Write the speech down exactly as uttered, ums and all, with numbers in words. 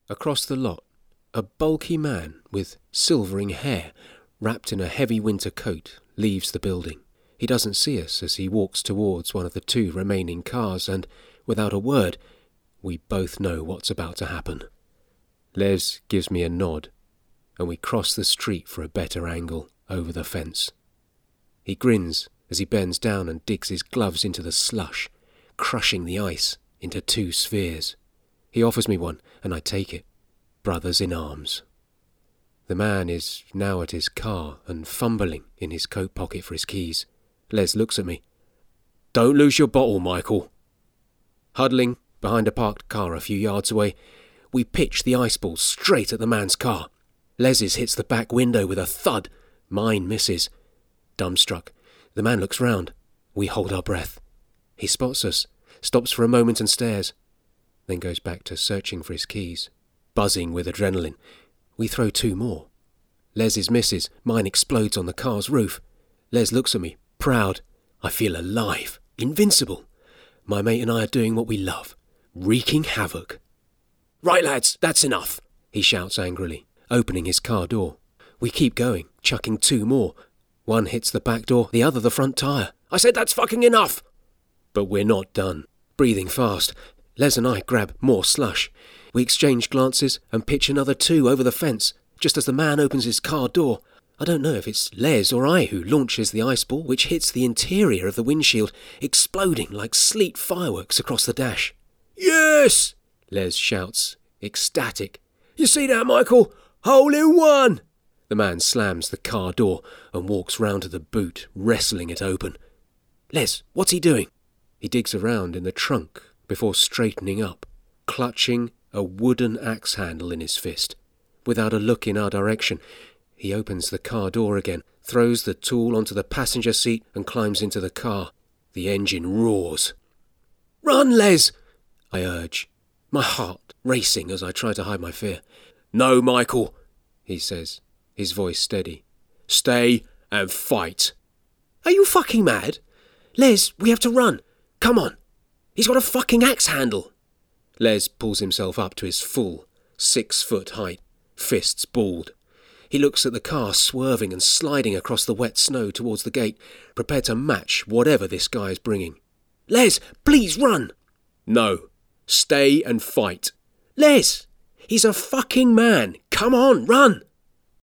Across the lot, a bulky man with silvering hair, wrapped in a heavy winter coat, leaves the building. He doesn't see us as he walks towards one of the two remaining cars, and, without a word, we both know what's about to happen. Les gives me a nod, and we cross the street for a better angle over the fence. He grins as he bends down and digs his gloves into the slush, crushing the ice into two spheres. He offers me one, and I take it. Brothers in arms. The man is now at his car and fumbling in his coat pocket for his keys. Les looks at me. "Don't lose your bottle, Michael." Huddling behind a parked car a few yards away, we pitch the ice ball straight at the man's car. Les's hits the back window with a thud. Mine misses. Dumbstruck, the man looks round. We hold our breath. He spots us, stops for a moment and stares, then goes back to searching for his keys. Buzzing with adrenaline, we throw two more. Les's misses, mine explodes on the car's roof. Les looks at me, proud. I feel alive, invincible. My mate and I are doing what we love, wreaking havoc. "Right, lads, that's enough," he shouts angrily, opening his car door. We keep going, chucking two more. One hits the back door, the other the front tyre. "I said that's fucking enough!" But we're not done. Breathing fast, Les and I grab more slush. We exchange glances and pitch another two over the fence, just as the man opens his car door. I don't know if it's Les or I who launches the ice ball, which hits the interior of the windshield, exploding like sleet fireworks across the dash. "Yes!" Les shouts, ecstatic. "You see that, Michael? Hole in one!" The man slams the car door and walks round to the boot, wrestling it open. "Les, what's he doing?" He digs around in the trunk before straightening up, clutching a wooden axe handle in his fist. Without a look in our direction, he opens the car door again, throws the tool onto the passenger seat and climbs into the car. The engine roars. "Run, Les!" I urge, my heart racing as I try to hide my fear. "No, Michael," he says, his voice steady. "Stay and fight." "Are you fucking mad? Les, we have to run. Come on. He's got a fucking axe handle." Les pulls himself up to his full six-foot height, fists balled. He looks at the car swerving and sliding across the wet snow towards the gate, prepared to match whatever this guy is bringing. "Les, please run!" "No. Stay and fight." "Les, he's a fucking man. Come on, run!"